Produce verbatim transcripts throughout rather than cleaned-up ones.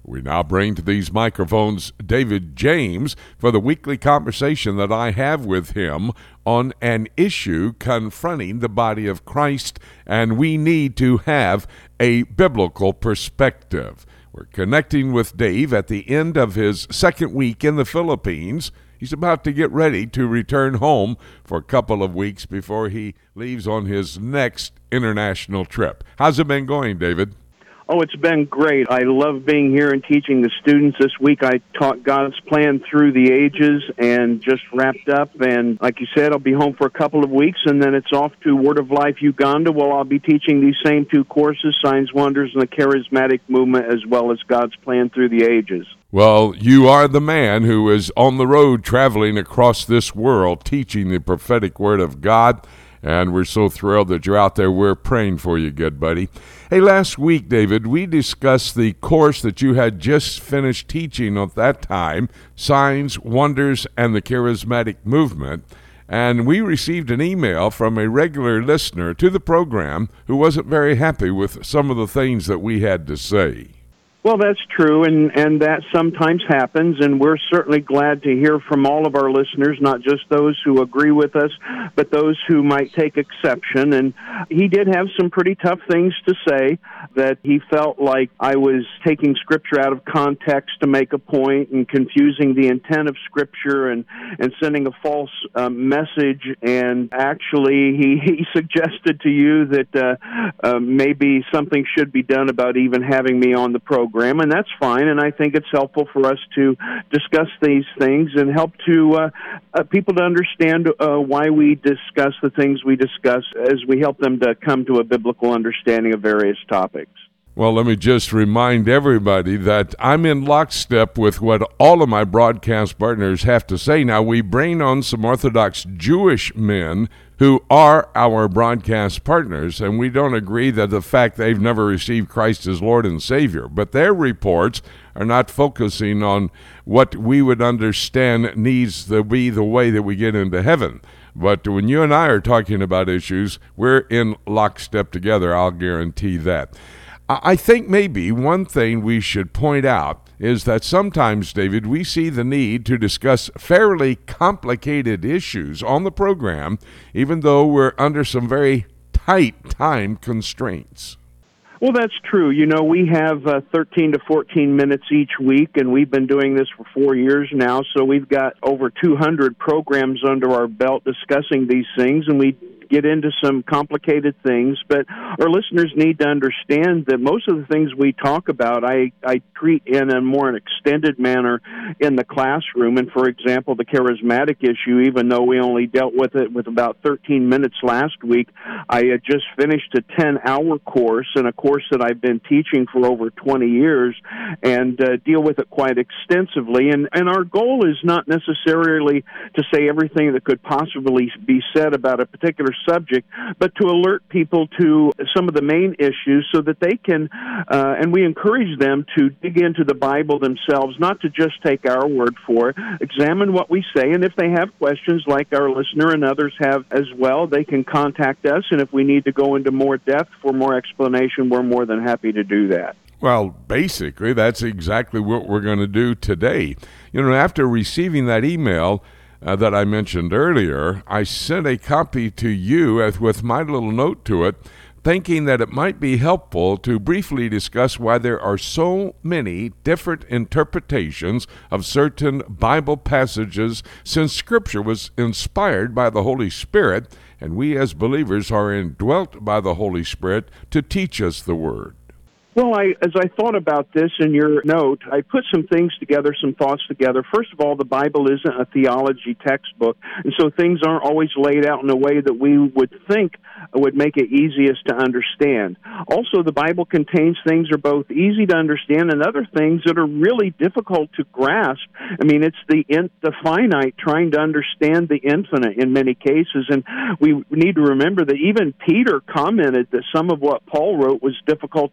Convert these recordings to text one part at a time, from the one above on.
We now bring to these microphones David James for the weekly conversation that I have with him on an issue confronting the body of Christ, and we need to have a biblical perspective. We're connecting with Dave at the end of his second week in the Philippines. He's about to get ready to return home for a couple of weeks before he leaves on his next international trip. How's it been going, David? Oh, it's been great. I love being here and teaching the students. This week I taught God's plan through the ages and just wrapped up. And like you said, I'll be home for a couple of weeks, and then it's off to Word of Life Uganda, where I'll be teaching these same two courses, Signs, Wonders, and the Charismatic Movement, as well as God's plan through the ages. Well, you are the man who is on the road traveling across this world teaching the prophetic Word of God. And we're so thrilled that you're out there. We're praying for you, good buddy. Hey, last week, David, we discussed the course that you had just finished teaching at that time, Signs, Wonders, and the Charismatic Movement. And we received an email from a regular listener to the program who wasn't very happy with some of the things that we had to say. Well, that's true, and, and that sometimes happens, and we're certainly glad to hear from all of our listeners, not just those who agree with us, but those who might take exception. And he did have some pretty tough things to say, that he felt like I was taking Scripture out of context to make a point and confusing the intent of Scripture and, and sending a false uh, message. And actually, he, he suggested to you that uh, uh, maybe something should be done about even having me on the program. And that's fine, and I think it's helpful for us to discuss these things and help to uh, uh, people to understand uh, why we discuss the things we discuss as we help them to come to a biblical understanding of various topics. Well, let me just remind everybody that I'm in lockstep with what all of my broadcast partners have to say. Now, we bring on some Orthodox Jewish men who are our broadcast partners, and we don't agree that the fact they've never received Christ as Lord and Savior. But their reports are not focusing on what we would understand needs to be the way that we get into heaven. But when you and I are talking about issues, we're in lockstep together, I'll guarantee that. I think maybe one thing we should point out is that sometimes, David, we see the need to discuss fairly complicated issues on the program, even though we're under some very tight time constraints. Well, that's true. You know, we have uh, thirteen to fourteen minutes each week, and we've been doing this for four years now, so we've got over two hundred programs under our belt discussing these things, and we get into some complicated things, but our listeners need to understand that most of the things we talk about, I, I treat in a more an extended manner in the classroom. And for example, the charismatic issue, even though we only dealt with it with about thirteen minutes last week, I had just finished a ten-hour course, and a course that I've been teaching for over twenty years, and uh, deal with it quite extensively. And, and our goal is not necessarily to say everything that could possibly be said about a particular subject, but to alert people to some of the main issues so that they can, uh, and we encourage them to dig into the Bible themselves, not to just take our word for it, examine what we say, and if they have questions like our listener and others have as well, they can contact us, and if we need to go into more depth for more explanation, we're more than happy to do that. Well, basically, that's exactly what we're going to do today. You know, after receiving that email Uh, that I mentioned earlier, I sent a copy to you as with my little note to it, thinking that it might be helpful to briefly discuss why there are so many different interpretations of certain Bible passages, since Scripture was inspired by the Holy Spirit, and we as believers are indwelt by the Holy Spirit to teach us the Word. Well, I, as I thought about this in your note, I put some things together, some thoughts together. First of all, the Bible isn't a theology textbook, and so things aren't always laid out in a way that we would think would make it easiest to understand. Also, the Bible contains things that are both easy to understand and other things that are really difficult to grasp. I mean, it's the, in, the finite trying to understand the infinite in many cases, and we need to remember that even Peter commented that some of what Paul wrote was difficult to understand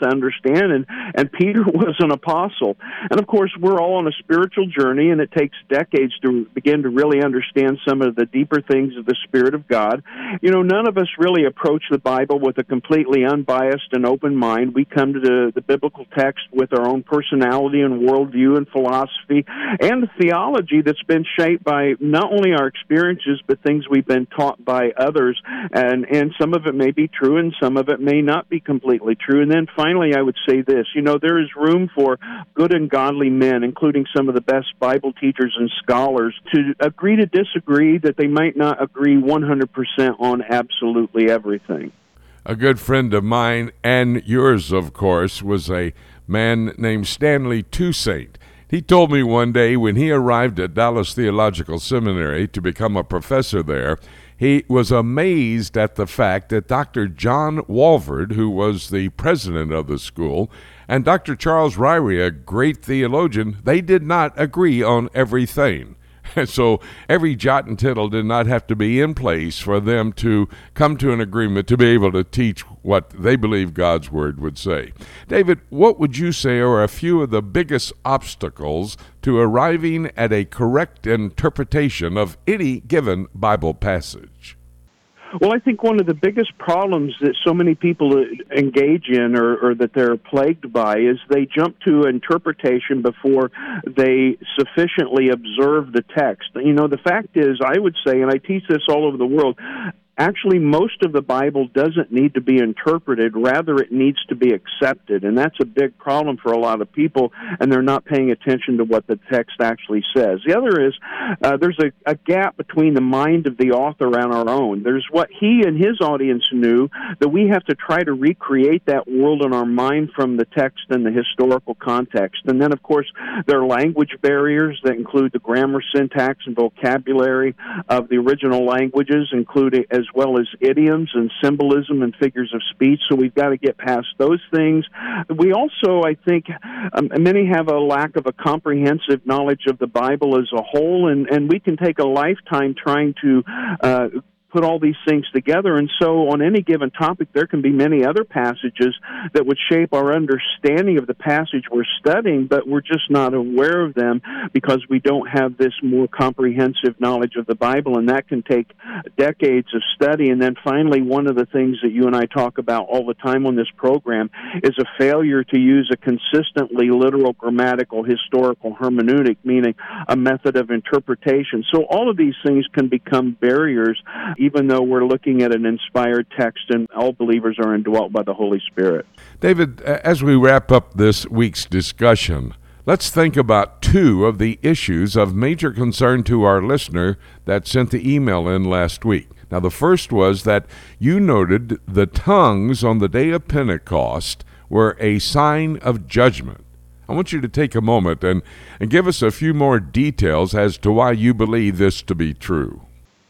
understand, and, and Peter was an apostle. And of course, we're all on a spiritual journey, and it takes decades to begin to really understand some of the deeper things of the Spirit of God. You know, none of us really approach the Bible with a completely unbiased and open mind. We come to the, the biblical text with our own personality and worldview and philosophy and theology that's been shaped by not only our experiences, but things we've been taught by others. And, and some of it may be true, and some of it may not be completely true. And then finally, I would say this, you know, there is room for good and godly men, including some of the best Bible teachers and scholars, to agree to disagree, that they might not agree one hundred percent on absolutely everything. A good friend of mine, and yours, of course, was a man named Stanley Toussaint. He told me one day when he arrived at Dallas Theological Seminary to become a professor there, he was amazed at the fact that Doctor John Walvoord, who was the president of the school, and Doctor Charles Ryrie, a great theologian, they did not agree on everything. And so every jot and tittle did not have to be in place for them to come to an agreement to be able to teach what they believe God's Word would say. David, what would you say are a few of the biggest obstacles to arriving at a correct interpretation of any given Bible passage? Well, I think one of the biggest problems that so many people engage in or, or that they're plagued by is they jump to interpretation before they sufficiently observe the text. You know, the fact is, I would say, and I teach this all over the world, actually, most of the Bible doesn't need to be interpreted. Rather, it needs to be accepted. And that's a big problem for a lot of people, and they're not paying attention to what the text actually says. The other is uh, there's a, a gap between the mind of the author and our own. There's what he and his audience knew, that we have to try to recreate that world in our mind from the text and the historical context. And then, of course, there are language barriers that include the grammar, syntax, and vocabulary of the original languages, including as well as idioms and symbolism and figures of speech, so we've got to get past those things. We also, I think, um, many have a lack of a comprehensive knowledge of the Bible as a whole, and, and we can take a lifetime trying to uh, put all these things together, and so on any given topic there can be many other passages that would shape our understanding of the passage we're studying, but we're just not aware of them because we don't have this more comprehensive knowledge of the Bible, and that can take decades of study. And then finally, one of the things that you and I talk about all the time on this program is a failure to use a consistently literal, grammatical, historical hermeneutic, meaning a method of interpretation. So all of these things can become barriers, even though we're looking at an inspired text and all believers are indwelt by the Holy Spirit. David, as we wrap up this week's discussion, let's think about two of the issues of major concern to our listener that sent the email in last week. Now, the first was that you noted the tongues on the day of Pentecost were a sign of judgment. I want you to take a moment and, and give us a few more details as to why you believe this to be true.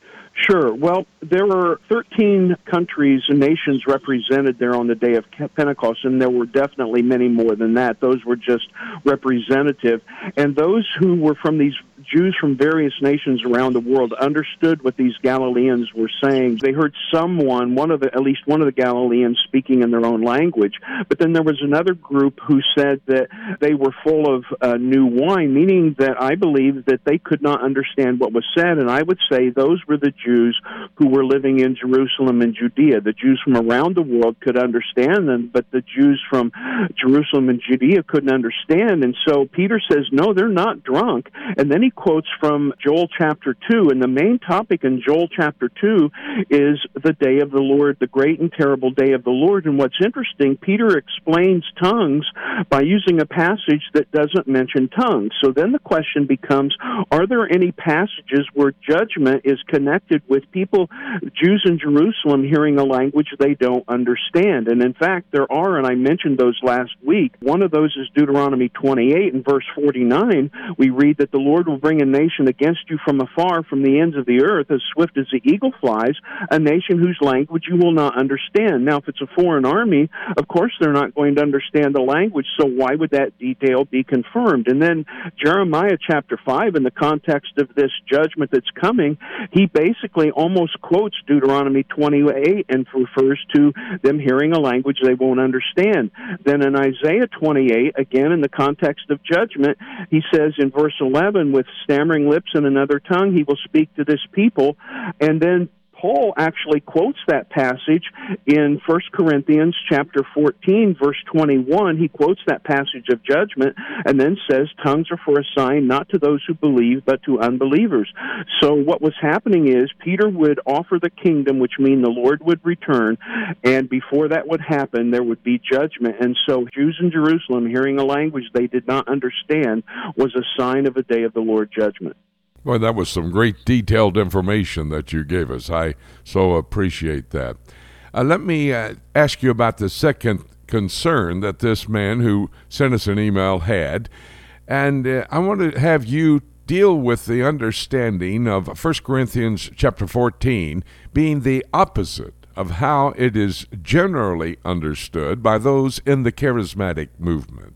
Sure. Well, there were thirteen countries and nations represented there on the day of Pentecost, and there were definitely many more than that. Those were just representative. And those who were from these Jews from various nations around the world understood what these Galileans were saying. They heard someone, one of the, at least one of the Galileans, speaking in their own language. But then there was another group who said that they were full of uh, new wine, meaning that I believe that they could not understand what was said. And I would say those were the Jews who were living in Jerusalem and Judea. The Jews from around the world could understand them, but the Jews from Jerusalem and Judea couldn't understand. And so Peter says, no, they're not drunk. And then he quotes from Joel chapter two, and the main topic in Joel chapter two is the day of the Lord, the great and terrible day of the Lord. And what's interesting, Peter explains tongues by using a passage that doesn't mention tongues. So then the question becomes, are there any passages where judgment is connected with people, Jews in Jerusalem, hearing a language they don't understand? And in fact, there are, and I mentioned those last week. One of those is Deuteronomy twenty-eight, and verse forty-nine, we read that the Lord will bring bring a nation against you from afar, from the ends of the earth, as swift as the eagle flies, a nation whose language you will not understand. Now, if it's a foreign army, of course they're not going to understand the language, so why would that detail be confirmed? And then Jeremiah chapter five, in the context of this judgment that's coming, he basically almost quotes Deuteronomy twenty-eight and refers to them hearing a language they won't understand. Then in Isaiah twenty-eight, again in the context of judgment, he says in verse eleven, with stammering lips and another tongue he will speak to this people. And then Paul actually quotes that passage in First Corinthians chapter fourteen, verse twenty-one. He quotes that passage of judgment and then says, tongues are for a sign not to those who believe, but to unbelievers. So what was happening is Peter would offer the kingdom, which means the Lord would return, and before that would happen, there would be judgment. And so Jews in Jerusalem hearing a language they did not understand was a sign of a day of the Lord judgment. Boy, that was some great detailed information that you gave us. I so appreciate that. Uh, let me uh, ask you about the second concern that this man who sent us an email had. And uh, I want to have you deal with the understanding of First Corinthians chapter fourteen being the opposite of how it is generally understood by those in the charismatic movement.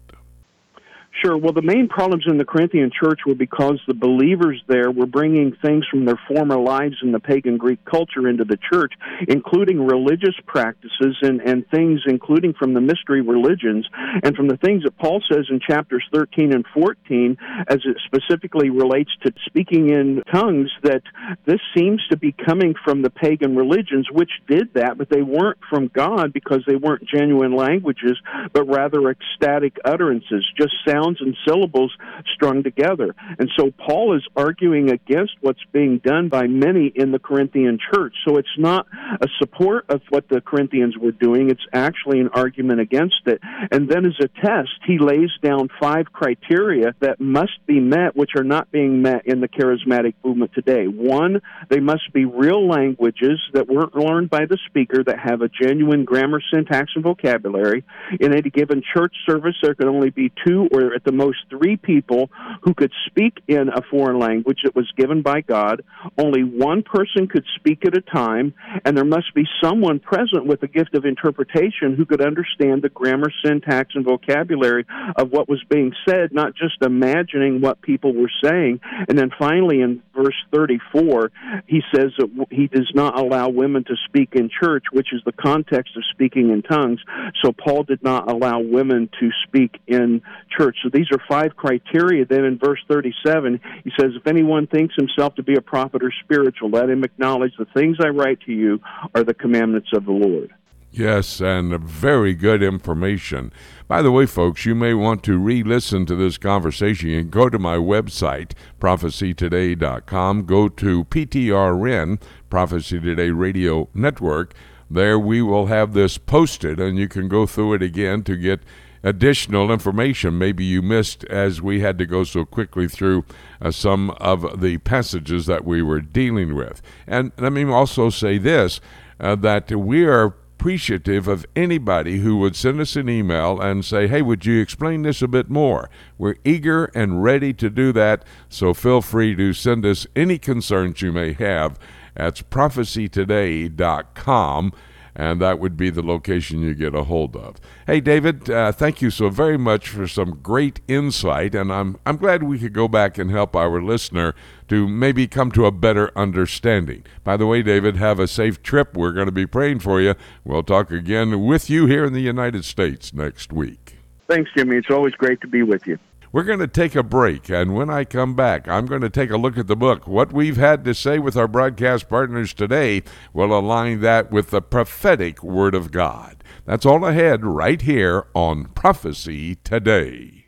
Sure. Well, the main problems in the Corinthian church were because the believers there were bringing things from their former lives in the pagan Greek culture into the church, including religious practices and, and things including from the mystery religions, and from the things that Paul says in chapters thirteen and fourteen, as it specifically relates to speaking in tongues, that this seems to be coming from the pagan religions, which did that, but they weren't from God because they weren't genuine languages, but rather ecstatic utterances, just sound and syllables strung together. And so Paul is arguing against what's being done by many in the Corinthian church. So it's not a support of what the Corinthians were doing, it's actually an argument against it. And then as a test, he lays down five criteria that must be met, which are not being met in the charismatic movement today. One, they must be real languages that weren't learned by the speaker, that have a genuine grammar, syntax, and vocabulary. In any given church service, there could only be two or at the most three people who could speak in a foreign language that was given by God. Only one person could speak at a time, and there must be someone present with the gift of interpretation who could understand the grammar, syntax, and vocabulary of what was being said, not just imagining what people were saying. And then finally in verse thirty-four, he says that he does not allow women to speak in church, which is the context of speaking in tongues. So Paul did not allow women to speak in church. So these are five criteria. Then in verse thirty-seven, he says, if anyone thinks himself to be a prophet or spiritual, let him acknowledge the things I write to you are the commandments of the Lord. Yes, and very good information. By the way, folks, you may want to re-listen to this conversation. You can go to my website, prophecy today dot com. Go to P T R N, Prophecy Today Radio Network. There we will have this posted, and you can go through it again to get additional information maybe you missed as we had to go so quickly through uh, some of the passages that we were dealing with. And let me also say this, uh, that we are appreciative of anybody who would send us an email and say, hey, would you explain this a bit more? We're eager and ready to do that, so feel free to send us any concerns you may have. That's prophecy today dot com. And that would be the location you get a hold of. Hey, David, uh, thank you so very much for some great insight, and I'm I'm glad we could go back and help our listener to maybe come to a better understanding. By the way, David, have a safe trip. We're going to be praying for you. We'll talk again with you here in the United States next week. Thanks, Jimmy. It's always great to be with you. We're going to take a break, and when I come back, I'm going to take a look at the book. What we've had to say with our broadcast partners today will align that with the prophetic Word of God. That's all ahead right here on Prophecy Today.